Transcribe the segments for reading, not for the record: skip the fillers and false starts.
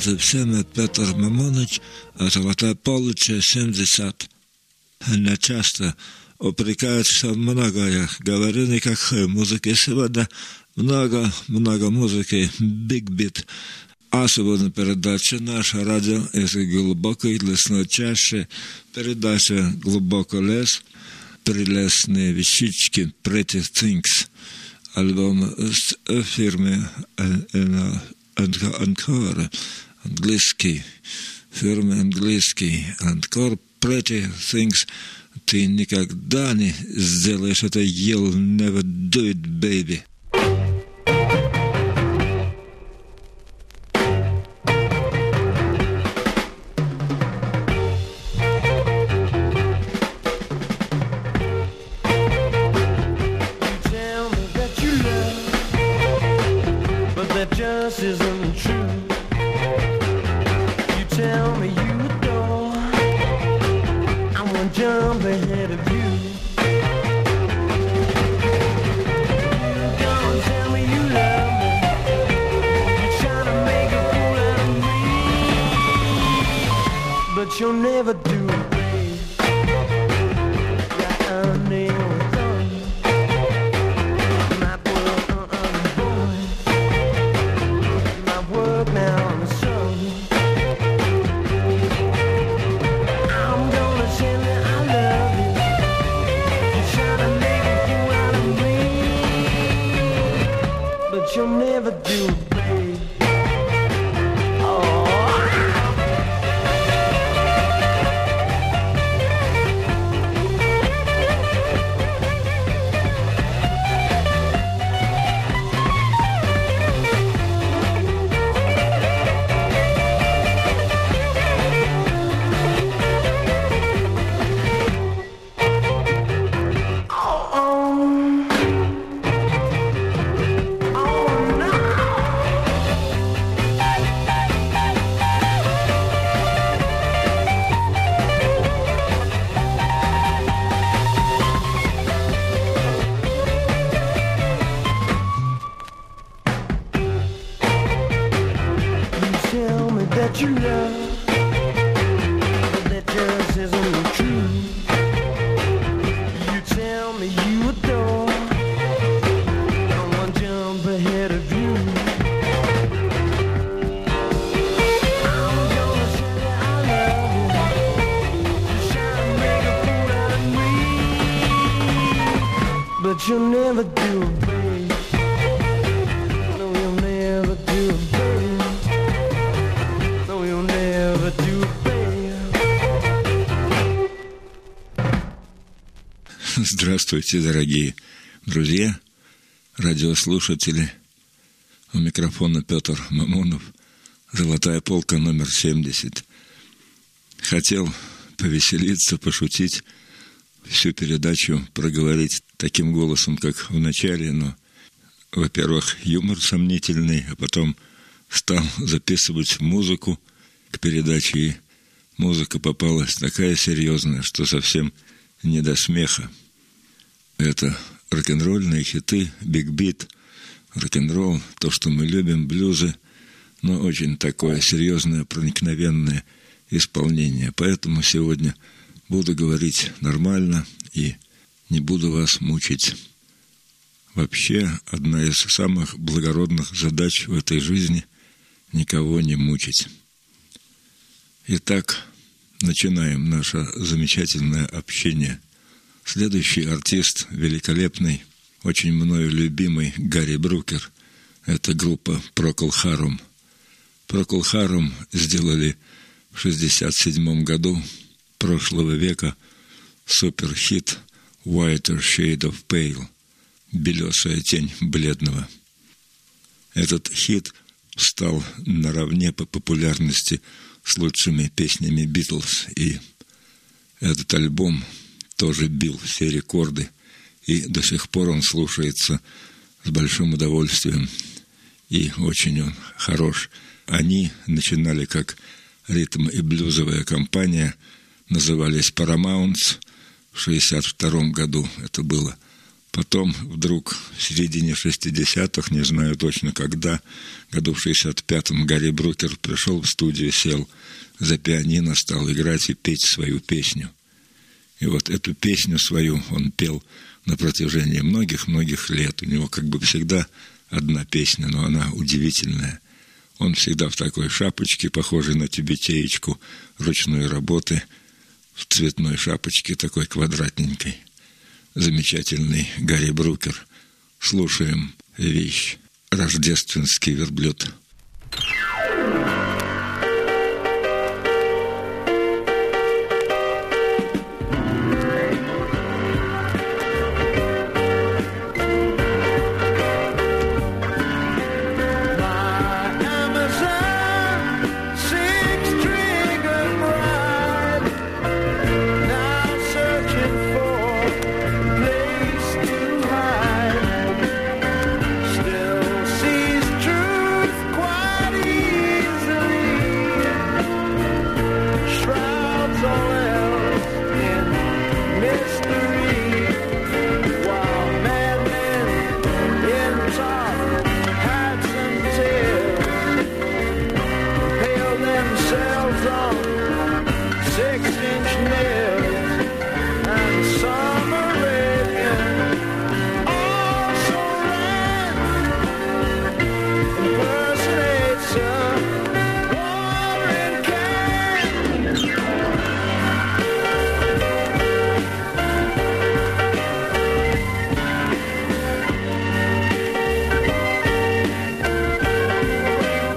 Здравствуйте всем, это Петр Мамоныч, «Золотая полочка 70». Меня часто упрекают, что много я говорю, никакой музыки. Сегодня много музыки, big beat. Особенно передача наша радио из глубокой лесной чащи, передача «Глубокий лес», прелестные вещички, Pretty Things, альбом с фирмы Encore, английский, фирмы английский, Encore, Pretty Things. Ты никогда не сделаешь это, you'll never do it, baby. Isn't true. You tell me you adore, I won't jump ahead of you. You don't tell me you love me, you're trying to make a fool out of me, but you'll never do it, babe. Yeah, I know. Now I'm so I'm gonna tell you I love you. You're trying to make a fool out of me, but you'll never do it, babe. That you love, but that just isn't true. You tell me you adore, I won't jump ahead of you. I'm gonna tell you I love you. You're trying to make a fool out of me, but you'll never do it, babe. No, you'll never do it, babe. Здравствуйте, дорогие друзья, радиослушатели. У микрофона Петр Мамонов, «Золотая полка» номер 70. Хотел повеселиться, пошутить, всю передачу проговорить таким голосом, как в начале, но, во-первых, юмор сомнительный, а потом стал записывать музыку к передаче, и музыка попалась такая серьезная, что совсем не до смеха. Это рок-н-ролльные хиты, биг-бит, рок-н-ролл, то, что мы любим, блюзы, но очень такое серьезное, проникновенное исполнение. Поэтому сегодня буду говорить нормально и не буду вас мучить. Вообще, одна из самых благородных задач в этой жизни – никого не мучить. Итак, начинаем наше замечательное общение. Следующий артист великолепный, очень мною любимый Гарри Брукер. Это группа Procol Harum. Procol Harum сделали в 1967 году прошлого века суперхит «Whiter Shade of Pale» – «Белесая тень бледного». Этот хит стал наравне по популярности с лучшими песнями «Битлз», и этот альбом тоже бил все рекорды, и до сих пор он слушается с большим удовольствием, и очень он хорош. Они начинали как ритм- и блюзовая компания, назывались Paramounts. В 1962 году это было Потом вдруг в середине 60-х, не знаю точно когда, году в 65-м, Гарри Брукер пришел в студию, сел за пианино, стал играть и петь свою песню. И вот эту песню свою он пел на протяжении многих-многих лет. У него как бы всегда одна песня, но она удивительная. Он всегда в такой шапочке, похожей на тюбетеечку ручной работы, в цветной шапочке такой квадратненькой. Замечательный Гарри Брукер. Слушаем вещь «Рождественский верблюд».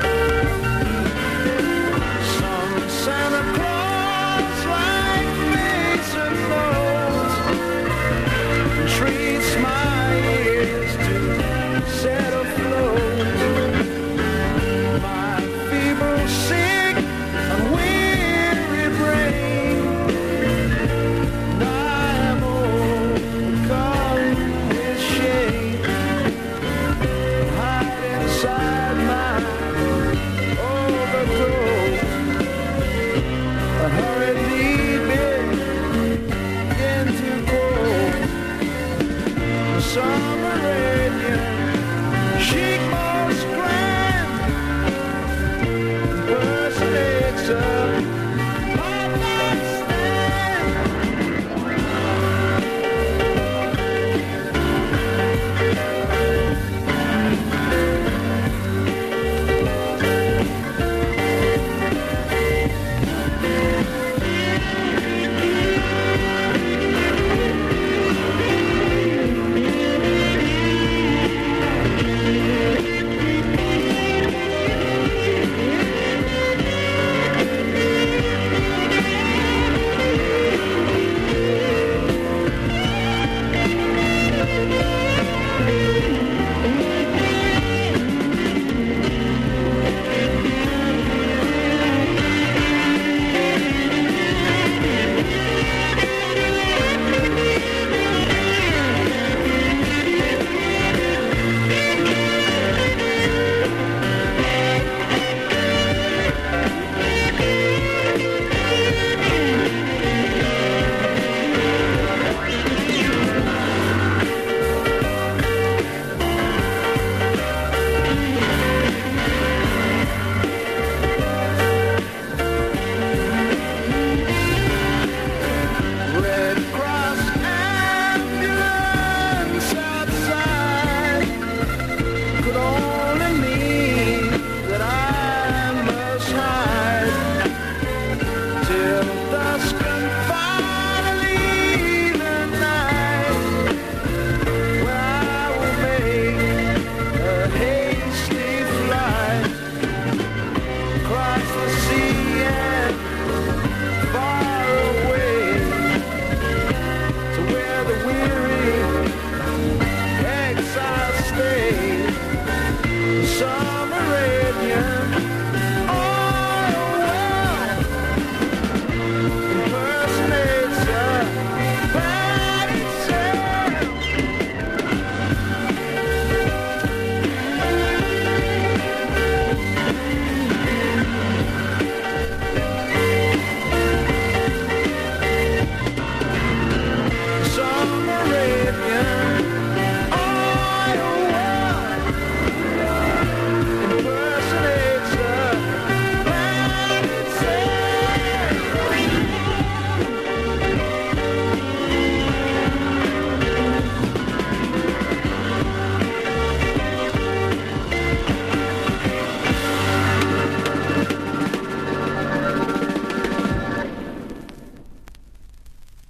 Santa Claus like me.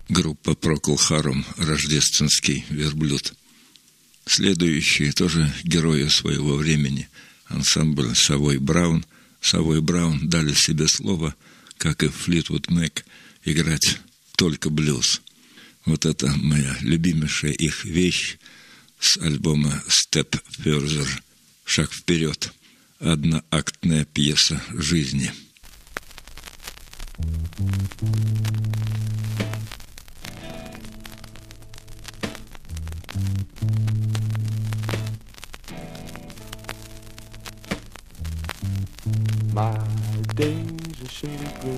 группа Procol Harum «Рождественский верблюд». Следующие тоже герои своего времени. Ансамбль Savoy Brown. Savoy Brown дали себе слово, как и Fleetwood Mac, играть только блюз. Вот это моя любимейшая их вещь с альбома «Step Further» – «Шаг вперед». Одноактная пьеса жизни. My days are shady green,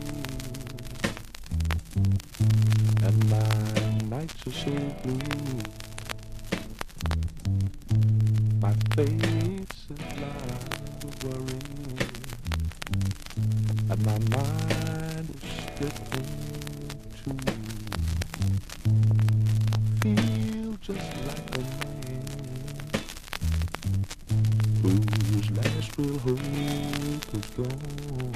and my nights are shady blue. My face is lined with worry, and my mind is split in two. Feel just like a man whose last real hope is gone.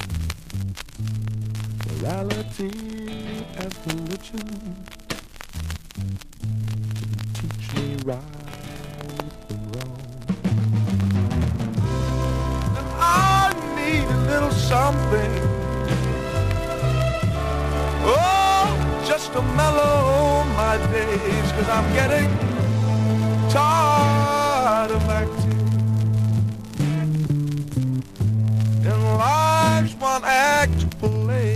Morality and religion teach me right and wrong. And I need a little something, oh, just to mellow my days, 'cause I'm getting tired of acting in life's one act play.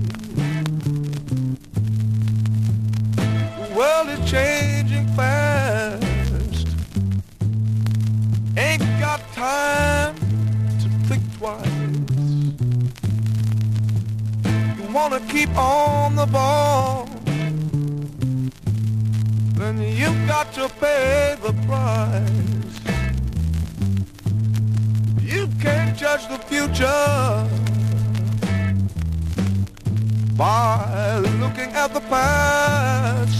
The world is changing fast, ain't got time to think twice. You wanna keep on the ball, then you got to pay the price. You can't judge the future by looking at the past.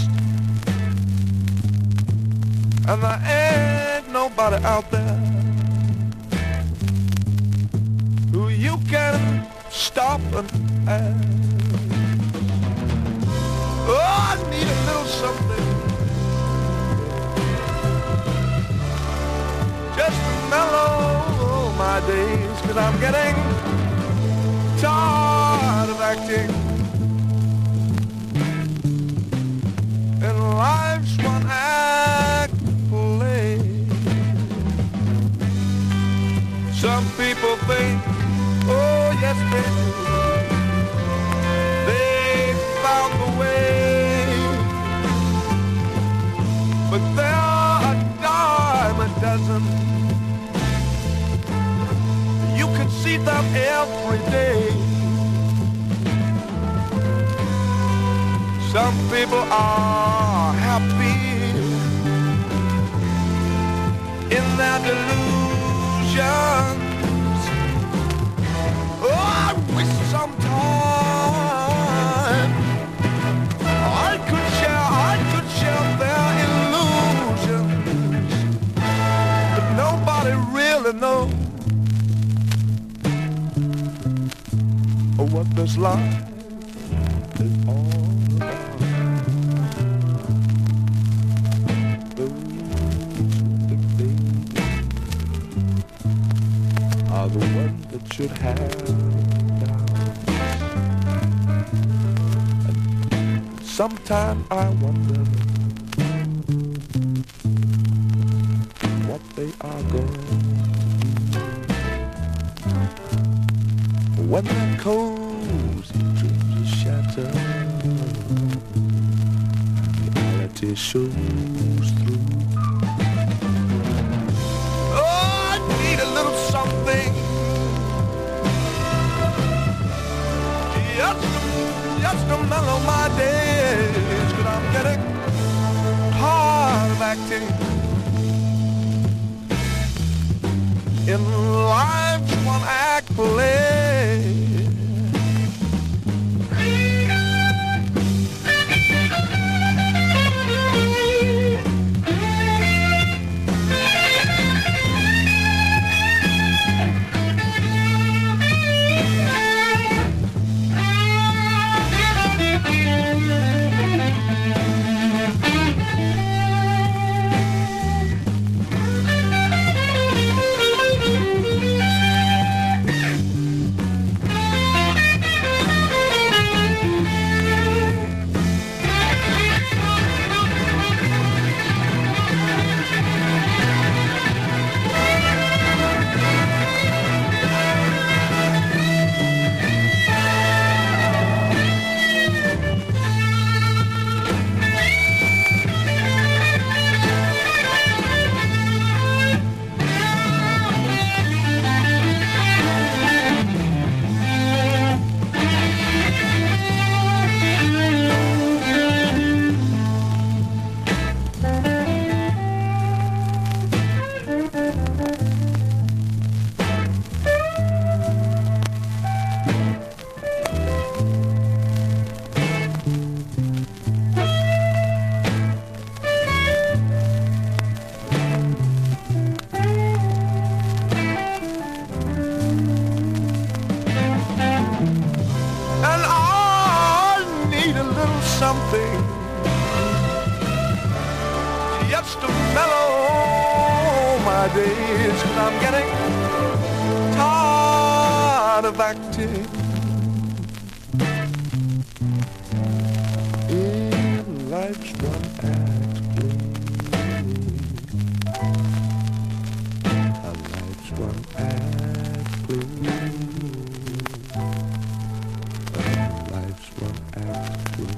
And there ain't nobody out there who you can stop and ask. Oh, I need a little something just to mellow my days, 'cause I'm getting tired of acting in life's one act play. Some people think, oh yes they do, they found the way, but they're a dime a dozen. You can see them every day. Some people are happy in their delusions. Oh, I wish sometime I could share their illusions, but nobody really knows what this life is all about. Those that they are the ones that should have doubts. And sometimes I wonder what they are going when their cozy dreams are shattered, reality shows through. Oh, I need a little something just to mellow my days, 'cause I'm getting tired of acting in life's one act play. something just to mellow my days, 'cause I'm getting tired of acting in life's one act play. A life's one act play. Life's one act play.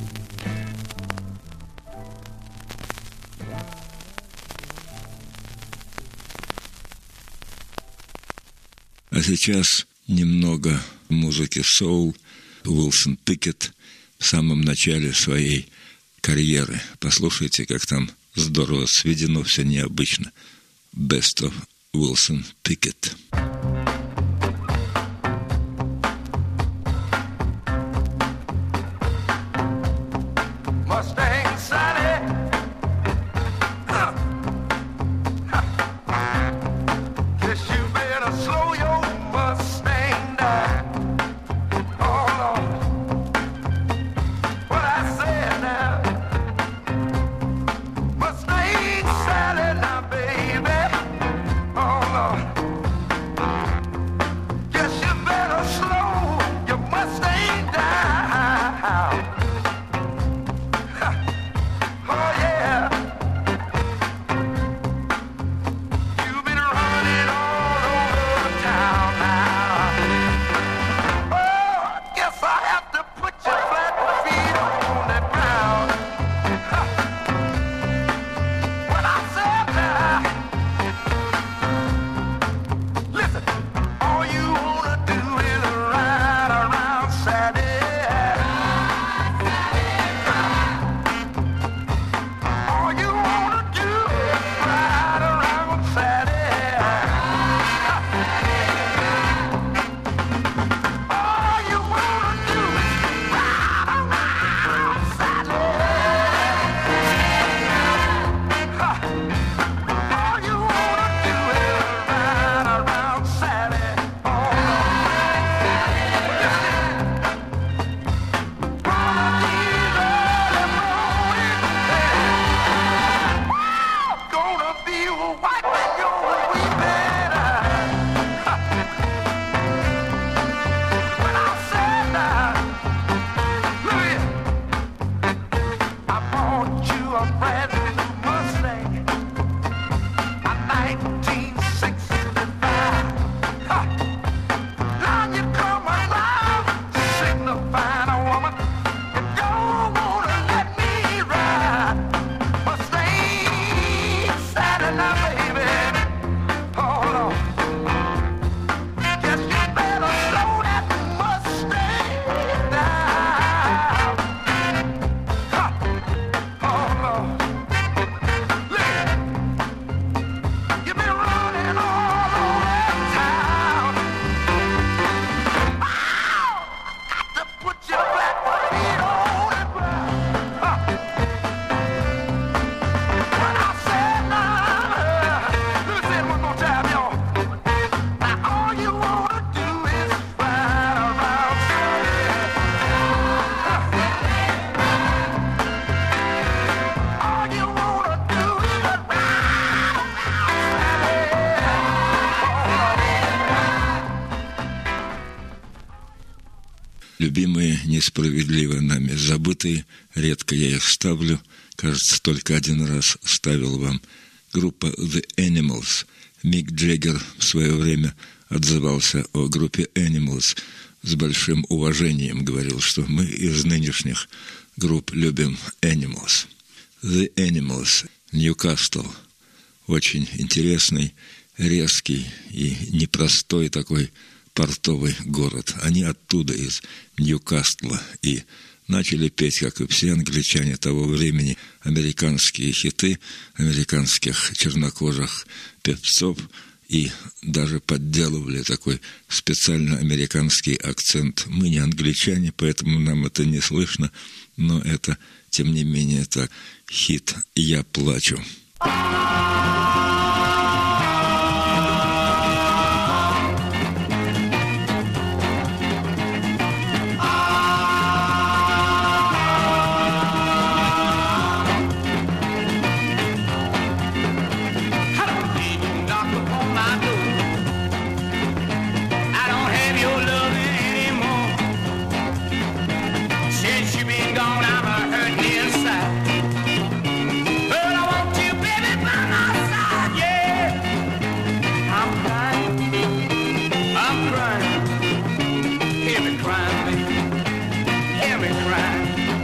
А сейчас немного музыки соул. Уилсон Пикет в самом начале своей карьеры. Послушайте, как там здорово сведено, все необычно. Best of Wilson Pickett. Mustang Sally, guess you better slow your Mustang down. Oh Lord, what I said now. Mustang Sally, now baby. Oh Lord, guess you better slow your Mustang down. Oh yeah, you've been running all over town now. Oh, I guess I have to put your flat feet on the ground. When I said that, listen, all you wanna do is ride around Saturday. All you wanna do is ride around Saturday. All you wanna do is ride around Saturday. All you wanna do is ride around Saturday. Gonna be wiping your weeping eyes. When I said that, look here, I bought you a brand new Mustang, a 1965. Now you come around, signifying a woman, you don't wanna let me ride. Mustang Saturday night, baby. Hold on. Guess you better slow that Mustang down. Hold on. Look, you've been running all over town. Got to put your flat feet on the ground. When I said now, let me say it one more time, y'all. Now all you wanna do is ride around Saturday. All you wanna do is ride around Saturday. Любимые, несправедливо нами забытые, редко я их ставлю, кажется, только один раз ставил вам. Группа The Animals. Мик Джаггер в свое время отзывался о группе Animals с большим уважением, говорил, что мы из нынешних групп любим Animals. The Animals, Ньюкасл, очень интересный, резкий и непростой такой портовый город. Они оттуда, из Ньюкасла, и начали петь, как и все англичане того времени, американские хиты американских чернокожих певцов, и даже подделывали такой специально американский акцент. Мы не англичане, поэтому нам это не слышно, но это, тем не менее, это хит «Я плачу». Lord, I'm a hurting inside. But I want you, baby, by my side, yeah. I'm crying, hear me crying, baby, hear me crying.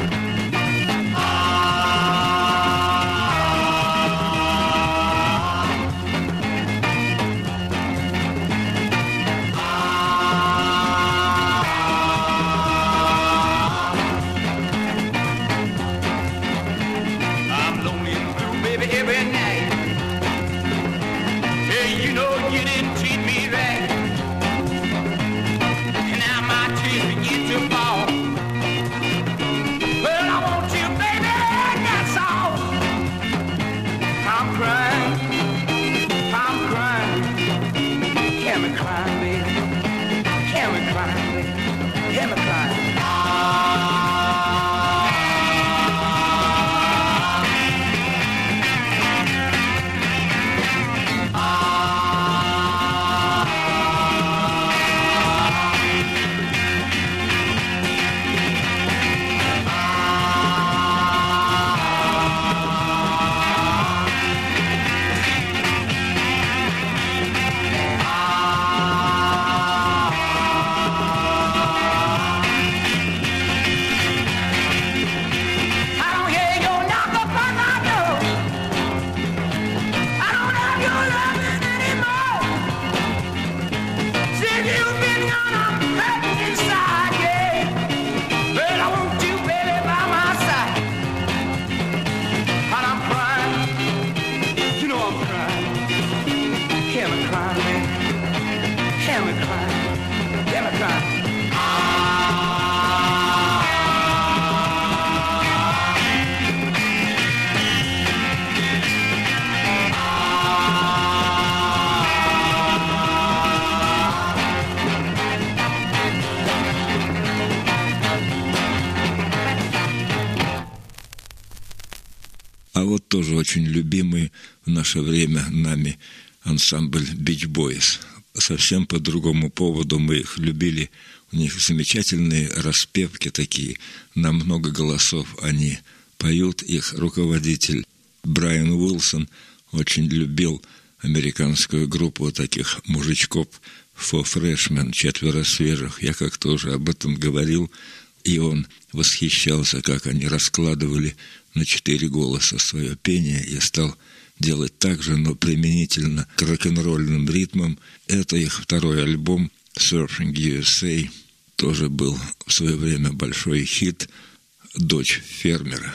А вот тоже очень любимый в наше время нами ансамбль Beach Boys. Совсем по другому поводу мы их любили. У них замечательные распевки такие, на много голосов они поют. Их руководитель Брайан Уилсон очень любил американскую группу таких мужичков Four Freshmen, 4 свежих. Я как-то уже об этом говорил, и он восхищался, как они раскладывали на 4 голоса свое пение, и стал делать так же, но применительно к рок-н-ролльным ритмам. Это их второй альбом Surfing USA, тоже был в свое время большой хит, «Дочь фермера».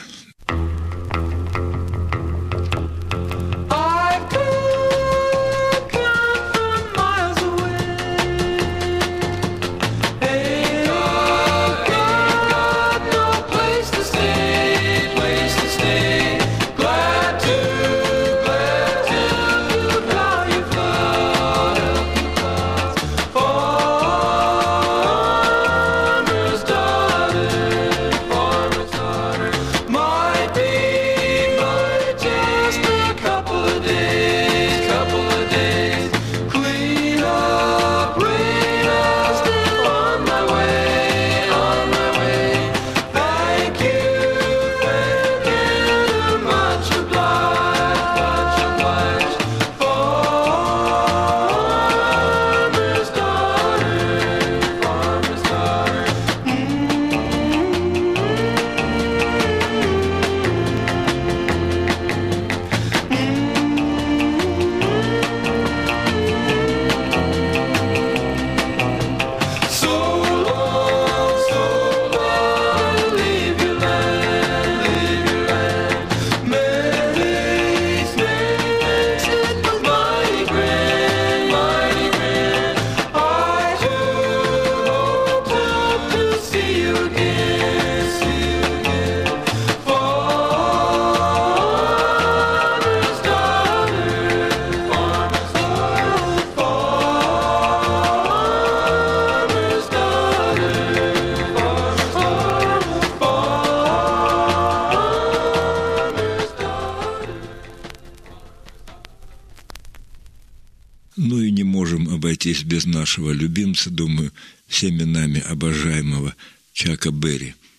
Ну и не можем обойтись без нашего любимца, думаю, всеми нами обожаемого Чака Берри.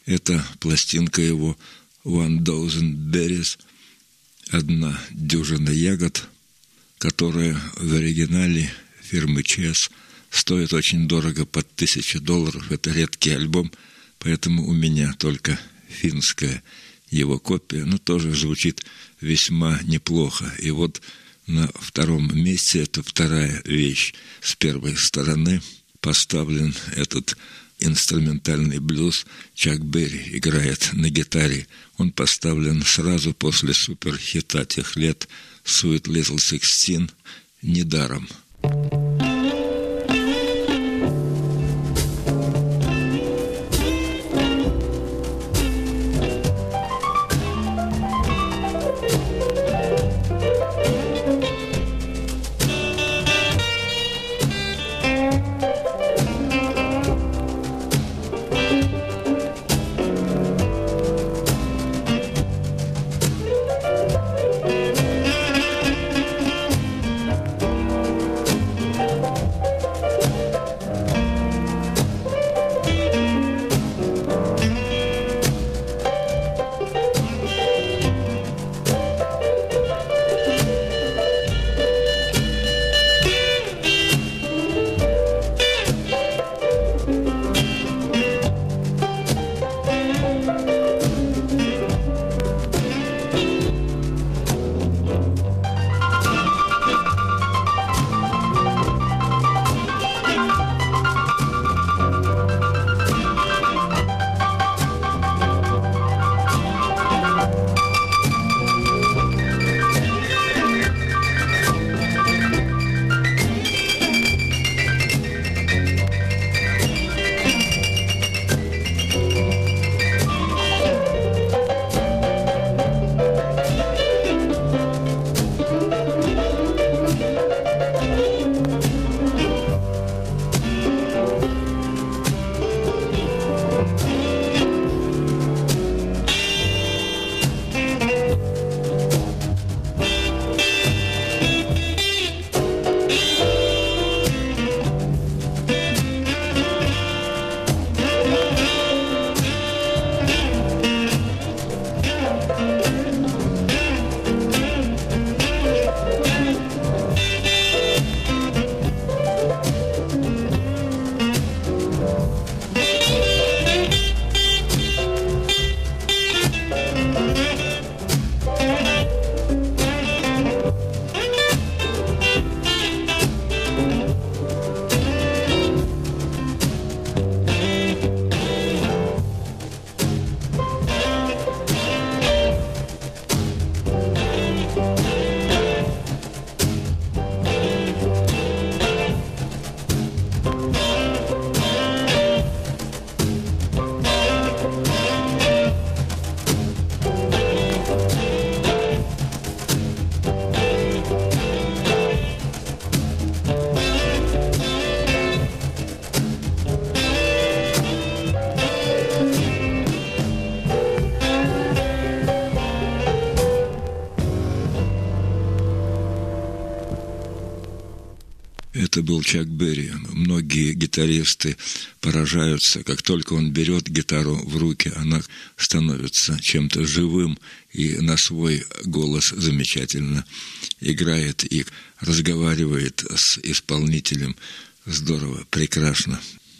Это пластинка его «One Dozen Berries», одна дюжина ягод, которая в оригинале фирмы Chess стоит очень дорого, под $1000. Это редкий альбом, поэтому у меня только финская его копия, но тоже звучит весьма неплохо. И вот на втором месте, это вторая вещь. С первой стороны поставлен этот инструментальный блюз. Чак Берри играет на гитаре. Он поставлен сразу после суперхита тех лет «Sweet Little Sixteen», недаром. Это был Чак Берри. Многие гитаристы поражаются, как только он берет гитару в руки, она становится чем-то живым и на свой голос замечательно играет и разговаривает с исполнителем. Здорово, прекрасно.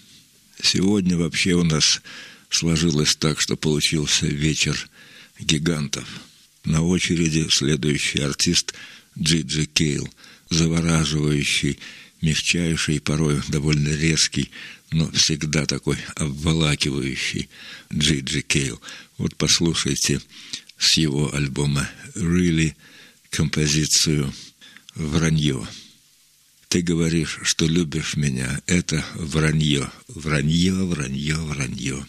Сегодня вообще у нас сложилось так, что получился вечер гигантов. На очереди следующий артист Джиджи Кейл, завораживающий, мягчайший, порой довольно резкий, но всегда такой обволакивающий Джиджи Кейл. Вот послушайте с его альбома «Really» композицию «Вранье». Ты говоришь, что любишь меня. Это вранье. Вранье, вранье, вранье.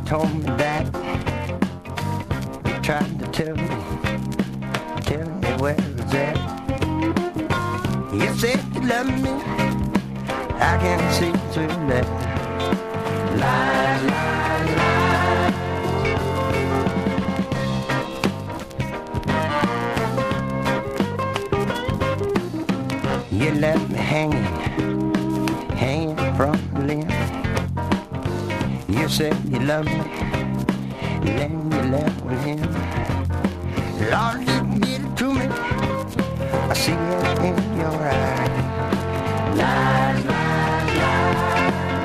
told me that. You tried to tell me where it's at. You said you love me, I can see through that. Lies, lies, lies. You left me hanging from the limb. You said you loved me, then you left with him. Lord, you did it to me, I see it in your eyes. Lies, lies, lies.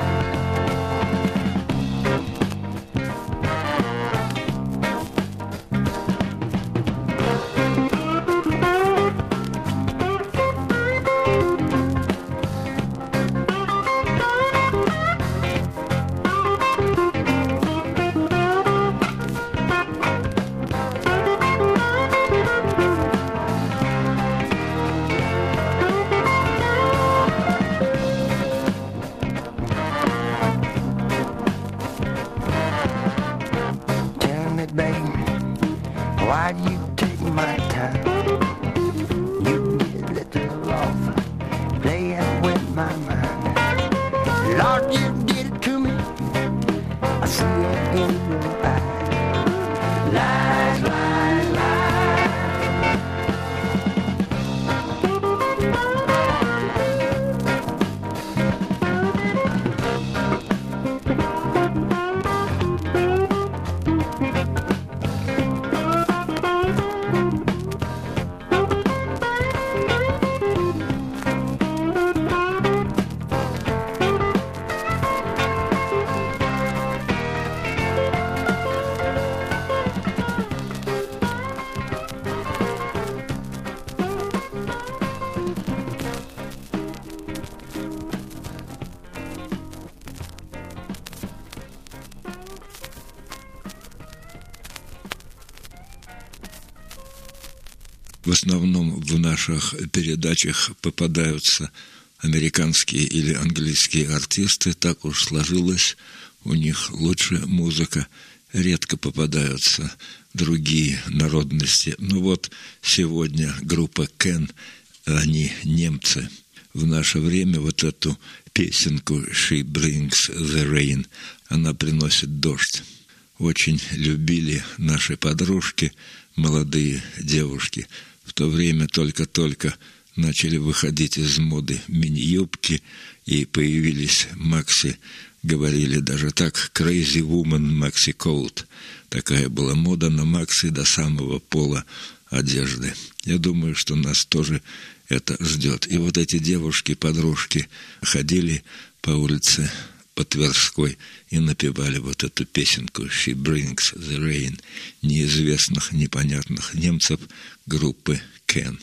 В основном в наших передачах попадаются американские или английские артисты. Так уж сложилось, у них лучше музыка. Редко попадаются другие народности. Ну вот сегодня группа Кен, они немцы. В наше время вот эту песенку «She brings the rain», она приносит дождь. Очень любили наши подружки, молодые девушки. В то время только-только начали выходить из моды мини-юбки, и появились макси, говорили даже так, «Crazy Woman Maxi Coat». Такая была мода на макси до самого пола одежды. Я думаю, что нас тоже это ждет. И вот эти девушки-подружки ходили по улице по Тверской и напевали вот эту песенку «She brings the rain» неизвестных, непонятных немцев группы Кен.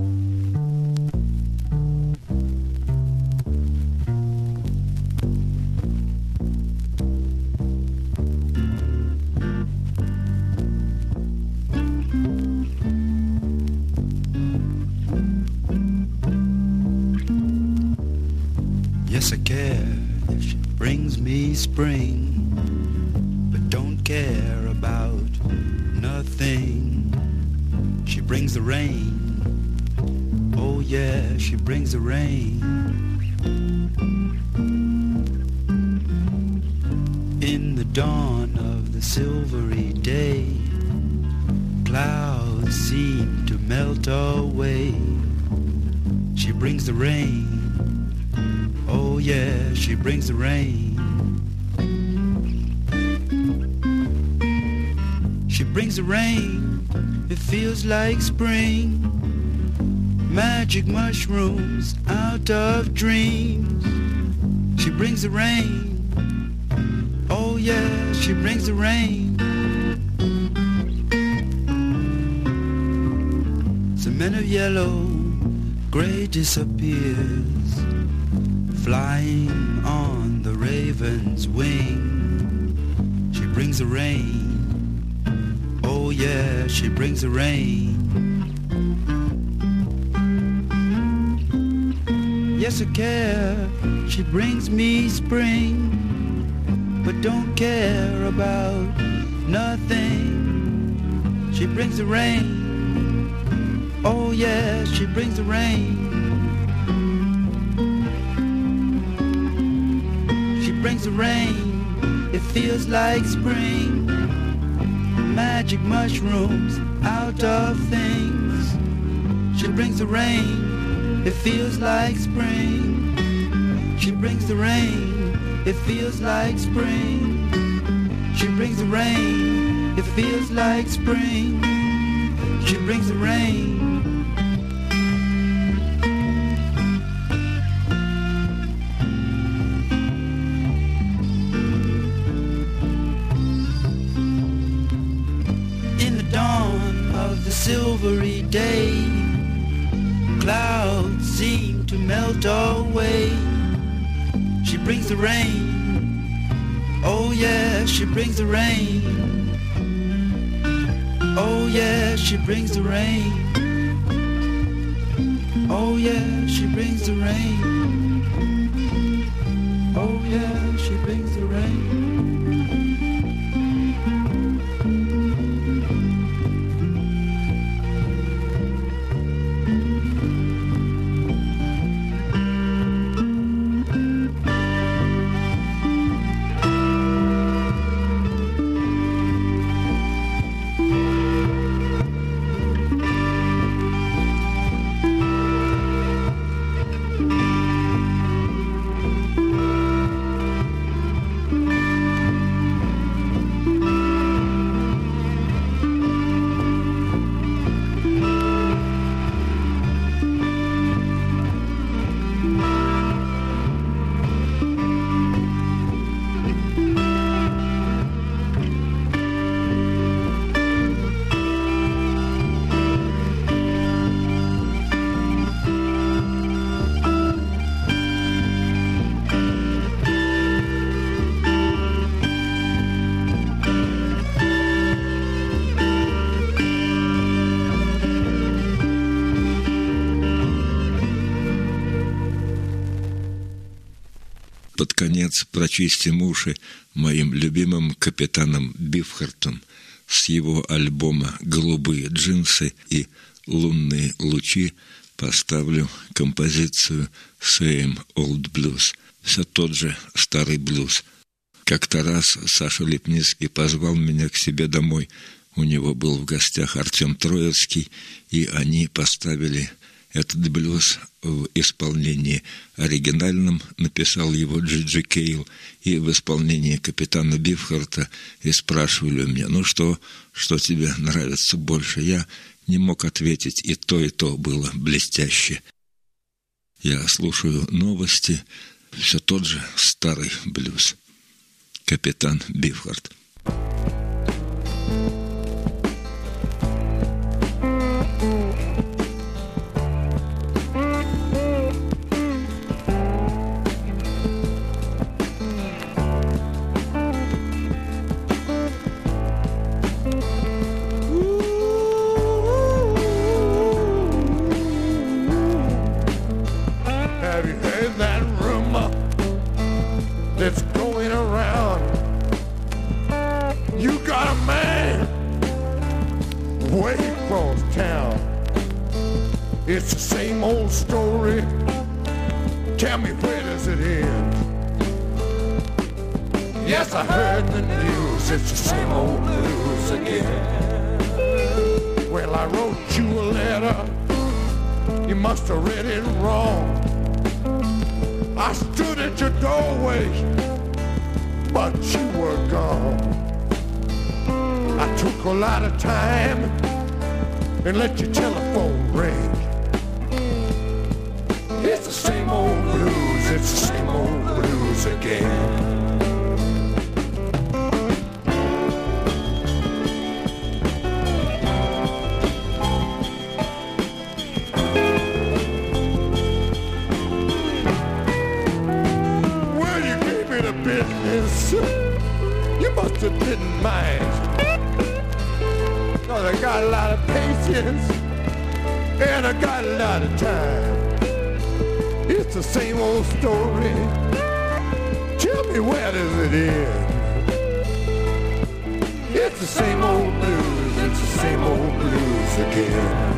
Yes, I care if she brings me spring, but don't care about nothing. She brings the rain, oh yeah, she brings the rain. In the dawn of the silvery day, clouds seem to melt away. She brings the rain, oh yeah, she brings the rain. She brings the rain, it feels like spring. Magic mushrooms out of dreams. She brings the rain, oh yeah, she brings the rain. Cement of yellow, gray disappears, flying on the raven's wing. She brings the rain, oh yeah, she brings the rain. Yes, I care, she brings me spring, but don't care about nothing. She brings the rain. Oh yeah, she brings the rain. She brings the rain. It feels like spring. Magic mushrooms out of things. She brings the rain. It feels like spring. She brings the rain. It feels like spring. She brings the rain. It feels like spring. She brings the rain. In the dawn of the silvery day, clouds seem to melt away. She brings the rain. Oh yeah, she brings the rain. Oh yeah, she brings the rain. Oh yeah, she brings the rain. Oh yeah, she brings the rain. Под конец прочистим уши моим любимым капитаном Бифхартом с его альбома «Голубые джинсы» и «Лунные лучи» поставлю композицию «Same Old Blues». Все тот же старый блюз. Как-то раз Саша Лепницкий позвал меня к себе домой. У него был в гостях Артем Троицкий, и они поставили этот блюз в исполнении оригинальном, написал его Джиджи Кейл, и в исполнении капитана Бифхарта, и спрашивали меня, ну что тебе нравится больше? Я не мог ответить, и то было блестяще. Я слушаю новости, все тот же старый блюз. Капитан Бифхарт. That's going around. You got a man way across town. It's the same old story. Tell me, where does it end? Yes, I heard the news. It's the same old blues again. Well, I wrote you a letter. You must have read it wrong. I stood at your doorway, but you were gone. I took a lot of time and let your telephone ring. It's the same old blues, it's the same old blues again. You must have didn't mind, 'cause I got a lot of patience and I got a lot of time. It's the same old story. Tell me, where does it end? It's the same old blues, it's the same old blues again.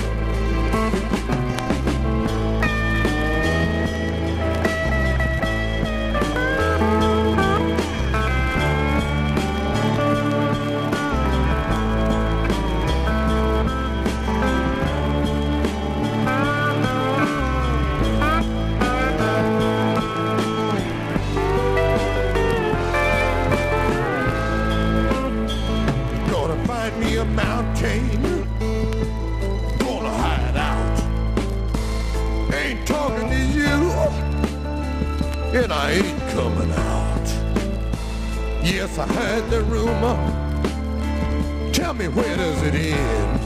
And I ain't coming out. Yes, I heard the rumor. Tell me, where does it end?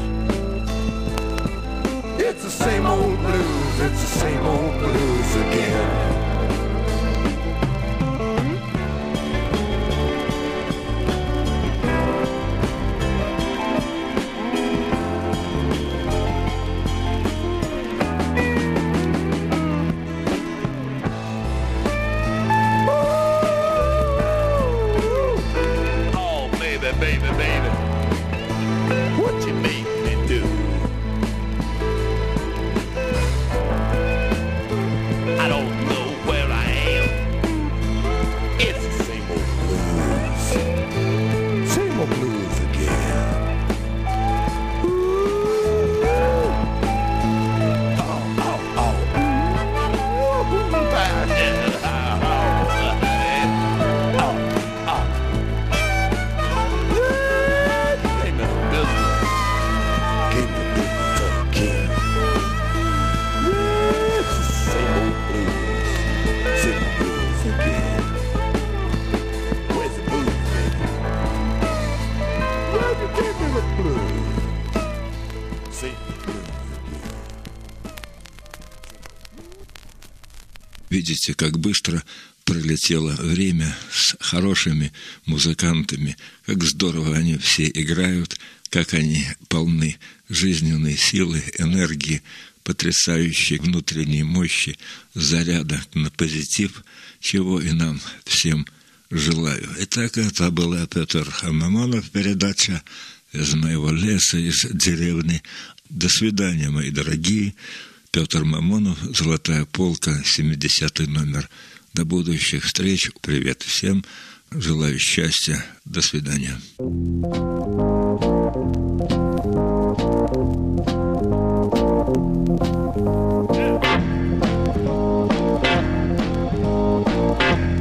It's the same old blues, it's the same old blues again. Видите, как быстро пролетело время с хорошими музыкантами, как здорово они все играют, как они полны жизненной силы, энергии, потрясающей внутренней мощи, заряда на позитив, чего и нам всем желаю. Итак, это была Петр Мамонов, передача из моего леса, из деревни. До свидания, мои дорогие. Петр Мамонов, «Золотая полка», 70-й номер. До будущих встреч. Привет всем. Желаю счастья. До свидания.